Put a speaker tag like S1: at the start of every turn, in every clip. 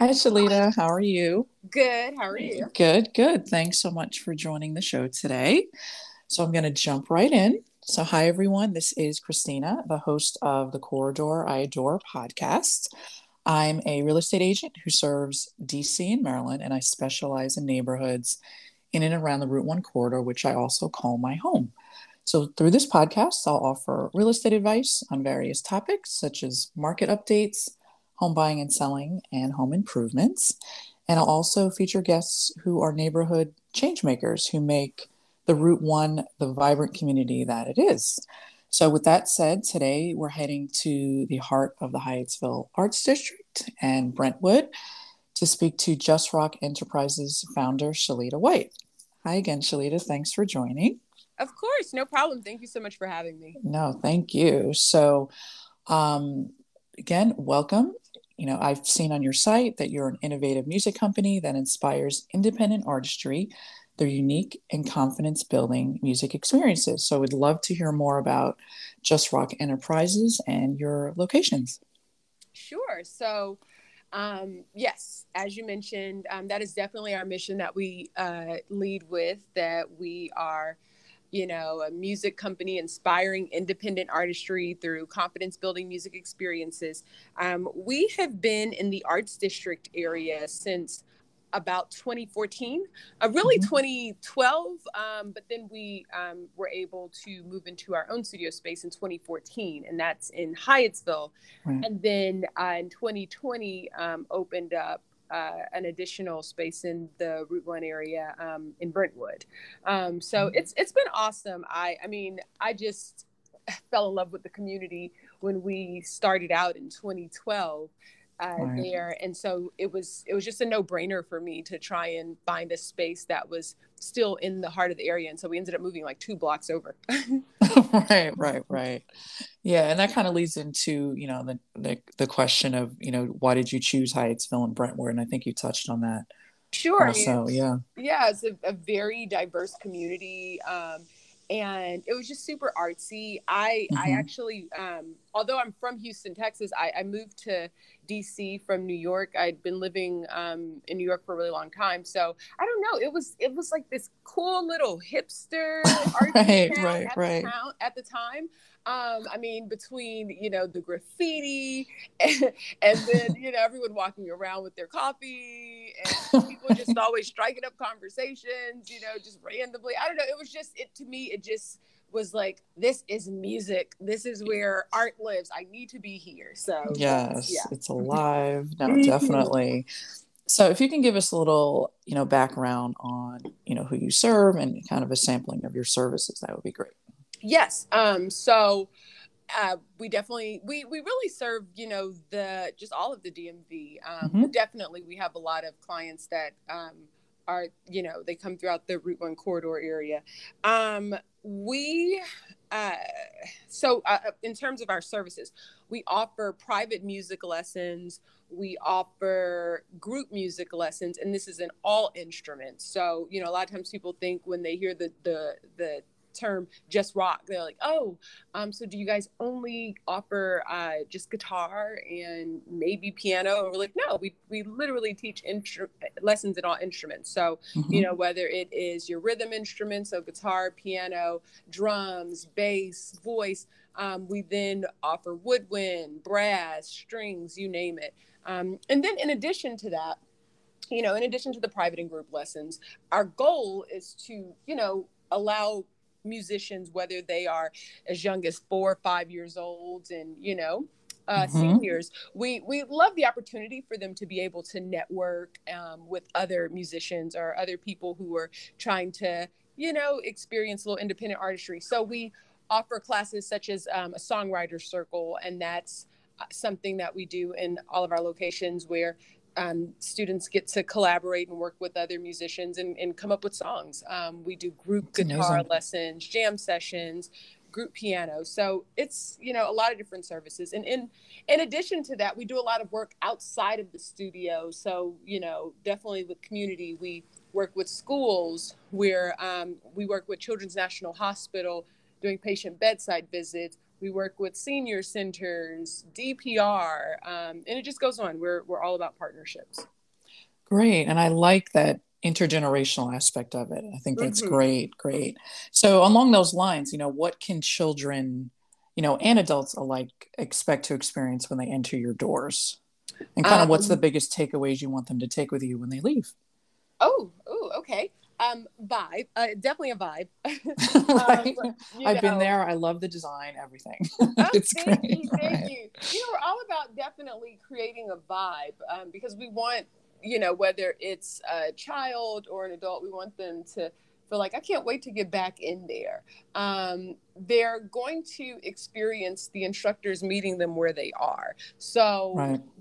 S1: Hi, Shalita. How are you?
S2: Good. How are you?
S1: Good, good. Thanks so much for joining the show today. So I'm going to jump right in. So, hi, everyone. This is Christina, the host of the Corridor I Adore podcast. I'm a real estate agent who serves DC and Maryland, and I specialize in neighborhoods in and around the Route 1 corridor, which I also call my home. So, through this podcast, I'll offer real estate advice on various topics such as market updates, home buying and selling, and home improvements. And I'll also feature guests who are neighborhood change makers who make the Route 1 the vibrant community that it is. So, with that said, today we're heading to the heart of the Hyattsville Arts District and Brentwood to speak to Just Rock Enterprises founder Shalita White. Hi again, Shalita. Thanks for joining.
S2: Of course, no problem. Thank you so much for having me.
S1: No, thank you. So, um, again, welcome. I've seen on your site that you're an innovative music company that inspires independent artistry through unique and confidence building music experiences. So, we'd love to hear more about Just Rock Enterprises and your locations.
S2: Sure. Yes, as you mentioned, that is definitely our mission that we lead with, that we are, a music company inspiring independent artistry through confidence building music experiences. We have been in the Arts District area since about 2014, really
S1: Mhm.
S2: 2012, but then we were able to move into our own studio space in 2014, and that's in Hyattsville.
S1: Right.
S2: And then in 2020, opened up an additional space in the Route 1 area in Brentwood. So it's been awesome. I just fell in love with the community when we started out in 2012
S1: Right.
S2: there, and so it was just a no-brainer for me to try and find a space that was still in the heart of the area, and so we ended up moving like 2 blocks over.
S1: Right, right, right. Yeah, and that kind of leads into, the question of, why did you choose Hyattsville and Brentwood? And I think you touched on that
S2: Sure. I mean,
S1: also. Yeah.
S2: yeah, it's a very diverse community. And it was just super artsy. I
S1: Hmm.
S2: actually, although I'm from Houston, Texas, I moved to DC from New York. I'd been living in New York for a really long time. So I don't know. It was like this cool little hipster artsy
S1: Right,
S2: town
S1: right,
S2: at the
S1: right.
S2: town at the time. Between the graffiti and then everyone walking around with their coffee and people just always striking up conversations, just randomly. I don't know, it was just, it to me, it just was like, this is music, this is where art lives, I need to be here. So that's,
S1: Yes,
S2: yeah.
S1: it's alive. No, definitely. So if you can give us a little, background on, who you serve and kind of a sampling of your services, that would be great.
S2: Yes. We definitely we really serve the just all of the DMV, but
S1: Hmm.
S2: definitely we have a lot of clients that are they come throughout the Route 1 corridor area. We uh, In terms of our services, we offer private music lessons, we offer group music lessons, and this is in all instruments. So a lot of times people think when they hear the term just rock, they're like, oh, so do you guys only offer just guitar and maybe piano? And we're like, no, we literally teach lessons in all instruments. So
S1: Hmm.
S2: whether it is your rhythm instruments, so guitar, piano, drums, bass, voice, we then offer woodwind, brass, strings, you name it. And then in addition to that, in addition to the private and group lessons, our goal is to, allow musicians, whether they are as young as 4 or 5 years old, and
S1: Hmm.
S2: seniors, we love the opportunity for them to be able to network with other musicians or other people who are trying to experience a little independent artistry. So we offer classes such as a songwriter circle, and that's something that we do in all of our locations, where students get to collaborate and work with other musicians and come up with songs. We do group
S1: It's
S2: guitar
S1: amazing.
S2: lessons, jam sessions, group piano. So it's a lot of different services. And in addition to that, we do a lot of work outside of the studio. So definitely with community, we work with schools, where we work with Children's National Hospital doing patient bedside visits. We work with senior centers, DPR, and it just goes on. We're all about partnerships.
S1: Great. And I like that intergenerational aspect of it. I think that's
S2: Mm-hmm.
S1: great. Great. So along those lines, what can children, and adults alike expect to experience when they enter your doors? And kind of what's the
S2: Um,
S1: biggest takeaways you want them to take with you when they leave?
S2: okay. Vibe, definitely a vibe.
S1: Right.
S2: You
S1: I've been
S2: know,
S1: there. I love the design, everything.
S2: oh,
S1: It's
S2: thank
S1: great.
S2: you, thank
S1: Right.
S2: you. We're all about definitely creating a vibe, because we want, whether it's a child or an adult, we want them to feel like, I can't wait to get back in there. They're going to experience the instructors meeting them where they are. So
S1: Right.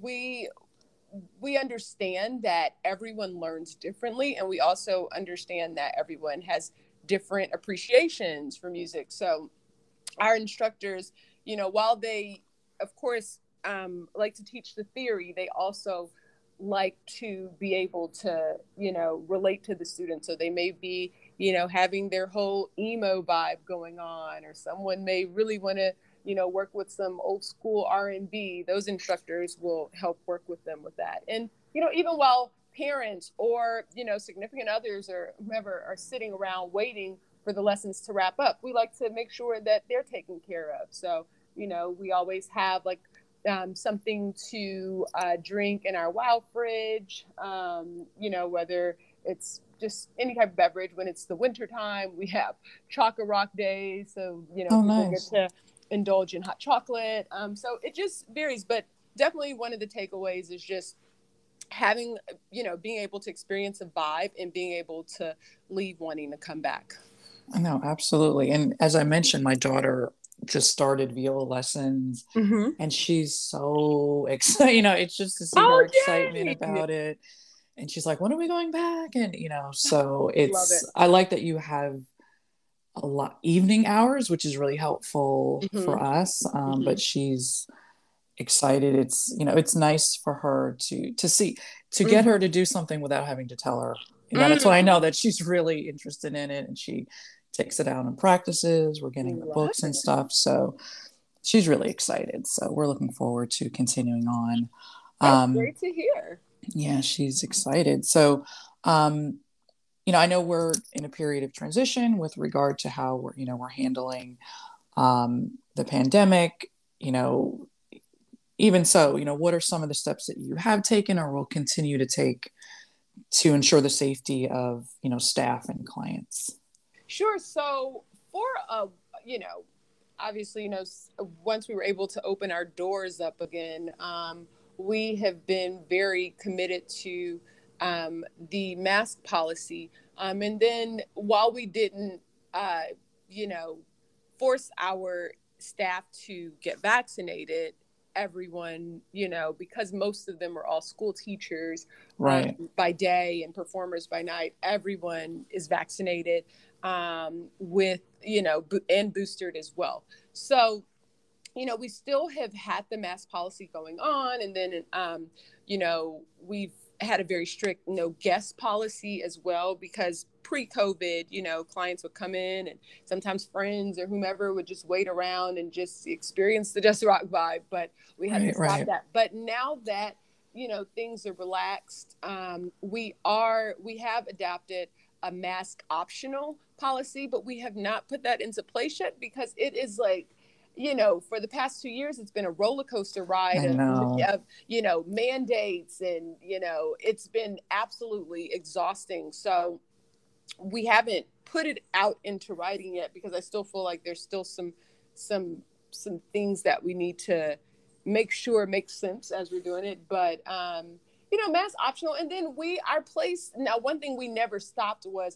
S2: we understand that everyone learns differently, and we also understand that everyone has different appreciations for music. So our instructors, while they, of course, like to teach the theory, they also like to be able to, relate to the students. So they may be, having their whole emo vibe going on, or someone may really want to, work with some old school R&B. Those instructors will help work with them with that. And, even while parents or, significant others or whomever are sitting around waiting for the lessons to wrap up, we like to make sure that they're taken care of. So, we always have like something to drink in our wow fridge, whether it's just any type of beverage. When it's the winter time, we have chocolate rock days. So,
S1: Oh,
S2: people get
S1: nice.
S2: to indulge in hot chocolate. So it just varies. But definitely one of the takeaways is just having, being able to experience a vibe and being able to leave wanting to come back.
S1: No, absolutely. And as I mentioned, my daughter just started viola lessons
S2: Mm-hmm.
S1: and she's so excited. It's just to see her
S2: Oh,
S1: excitement
S2: yay!
S1: about it. And she's like, when are we going back? And, so
S2: Love it.
S1: I like that you have a lot evening hours, which is really helpful
S2: Mm-hmm.
S1: for us.
S2: Mm-hmm.
S1: But she's excited. It's nice for her to see, to get her
S2: Mm-hmm.
S1: to do something without having to tell her. That's why I know
S2: Mm.
S1: that she's really interested in it and she takes it out and practices. We're getting the
S2: Love
S1: books and
S2: it.
S1: stuff. So she's really excited. So we're looking forward to continuing on.
S2: That's
S1: Um,
S2: great to hear.
S1: yeah, she's excited. So, um, I know we're in a period of transition with regard to how we're handling the pandemic. Even so, what are some of the steps that you have taken or will continue to take to ensure the safety of, staff and clients?
S2: Sure. So for obviously, once we were able to open our doors up again, we have been very committed to the mask policy. And then while we didn't, uh, you know, force our staff to get vaccinated, everyone, because most of them are all school teachers
S1: Right.
S2: by day and performers by night, everyone is vaccinated with, and boosted as well. So, we still have had the mask policy going on. And then, we've had a very strict no guest policy as well, because pre-COVID, clients would come in and sometimes friends or whomever would just wait around and just experience the Just Rock vibe. But we had to
S1: Right.
S2: stop
S1: Right.
S2: that. But now that, things are relaxed, we have adapted a mask optional policy, but we have not put that into place yet because it is like, for the past 2 years, it's been a roller coaster ride
S1: I know.
S2: of mandates, and, it's been absolutely exhausting. So we haven't put it out into writing yet because I still feel like there's still some, some things that we need to make sure make sense as we're doing it. But, mass optional. And then our place, now, one thing we never stopped was,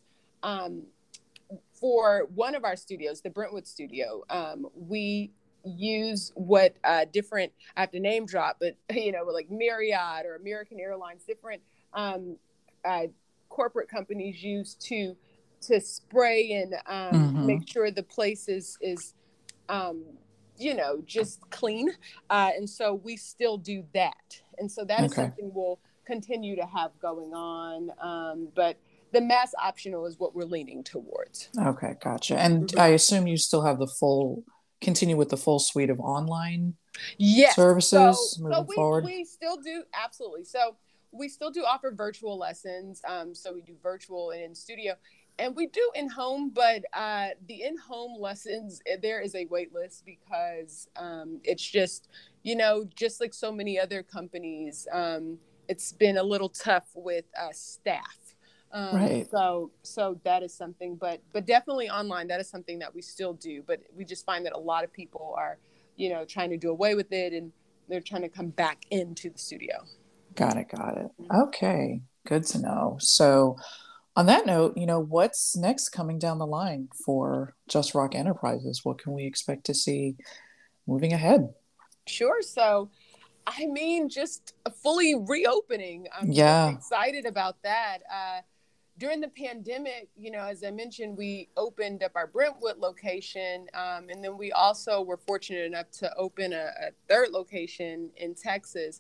S2: for one of our studios, the Brentwood studio, we use what different, I have to name drop, but like Marriott or American Airlines, different uh, corporate companies use to spray and make
S1: Mm-hmm.
S2: sure the place is um, just clean. And so we still do that. And so that is
S1: Okay.
S2: something we'll continue to have going on. But the mass optional is what we're leaning towards.
S1: Okay. Gotcha. And I
S2: Mm-hmm.
S1: assume you still have the full continue with the full suite of online
S2: Yes.
S1: services
S2: So
S1: moving forward?
S2: we still do, absolutely. So we still do offer virtual lessons. So we do virtual and in studio, and we do in home. But the in home lessons, there is a wait list because it's just, just like so many other companies, it's been a little tough with staff.
S1: Right.
S2: So that is something, but definitely online, that is something that we still do. But we just find that a lot of people are, trying to do away with it, and they're trying to come back into the studio.
S1: Got it. Got it. Okay. Good to know. So, on that note, what's next coming down the line for Just Rock Enterprises? What can we expect to see moving ahead?
S2: Sure. So, I mean, just fully reopening. I'm really
S1: Yeah.
S2: excited about that. During the pandemic, as I mentioned, we opened up our Brentwood location. And then we also were fortunate enough to open a third location in Texas.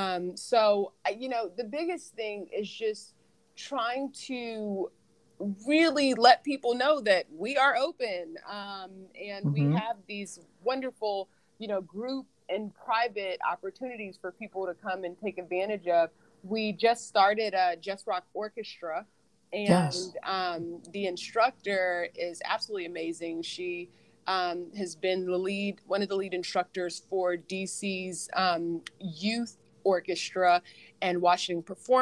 S2: So, the biggest thing is just trying to really let people know that we are open. And we
S1: Hmm.
S2: have these wonderful, group and private opportunities for people to come and take advantage of. We just started a Just Rock Orchestra, and
S1: Yes.
S2: the instructor is absolutely amazing. She has been one of the lead instructors for DC's youth orchestra and Washington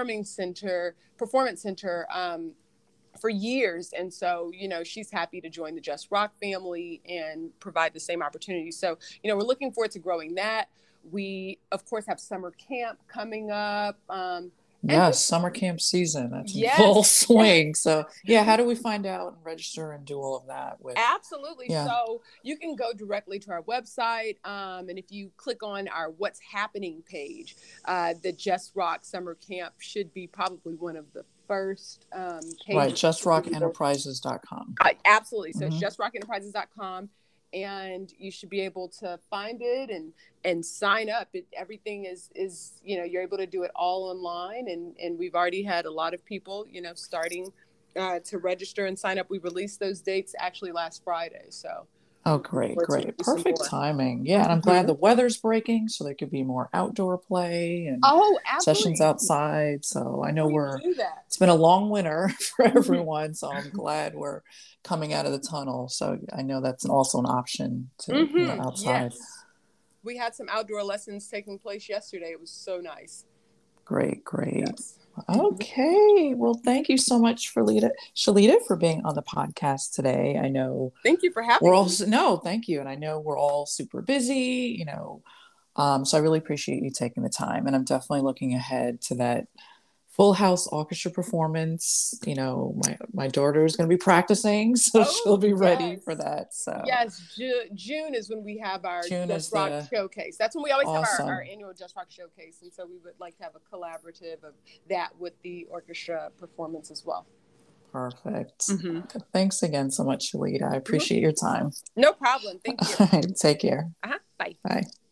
S2: Performance Center for years. And so, she's happy to join the Just Rock family and provide the same opportunity. So, we're looking forward to growing that. We, of course, have summer camp coming up. And
S1: Yes.
S2: just,
S1: Summer camp season. That's in full
S2: yes,
S1: swing. So, yeah, how do we find out and register and do all of that with?
S2: absolutely.
S1: Yeah.
S2: So you can go directly to our website. And if you click on our What's Happening page, the Just Rock Summer Camp should be probably one of the first
S1: Right.
S2: pages.
S1: JustRockEnterprises.com.
S2: Absolutely. So it's
S1: Hmm.
S2: justrockenterprises.com, and you should be able to find it and sign up. Everything is you're able to do it all online, and we've already had a lot of people starting to register and sign up. We released those dates actually last Friday, so
S1: Oh,
S2: I'm looking
S1: great,
S2: forward to
S1: great.
S2: releasing
S1: Perfect
S2: more.
S1: timing. Yeah, and I'm glad
S2: Mhm.
S1: the weather's breaking so there could be more outdoor play and
S2: Oh,
S1: sessions
S2: absolutely.
S1: outside. So I know
S2: We do that.
S1: it's been a long winter for
S2: Mhm.
S1: everyone. So I'm glad we're coming out of the tunnel. So I know that's also an option to, outside.
S2: Yes, we had some outdoor lessons taking place yesterday. It was so nice.
S1: Great, great.
S2: Yes. Mhm.
S1: Okay. Well, thank you so much for Shalita for being on the podcast today. I know
S2: Thank you for
S1: we're
S2: having
S1: all,
S2: me.
S1: no, thank you. And I know we're all super busy, so I really appreciate you taking the time. And I'm definitely looking ahead to that full house orchestra performance. My daughter is going to be practicing, so she'll
S2: Oh,
S1: be ready for
S2: yes.
S1: that. So
S2: Yes, June is when we have our
S1: June
S2: Just
S1: is
S2: Rock
S1: the
S2: Showcase. That's when we always have our
S1: awesome.
S2: annual Just Rock Showcase. And so we would like to have a collaborative of that with the orchestra performance as well.
S1: Perfect.
S2: Hmm.
S1: Thanks again so much, Shalita. I appreciate your time.
S2: No problem. Thank you.
S1: Take care.
S2: Bye.
S1: Bye.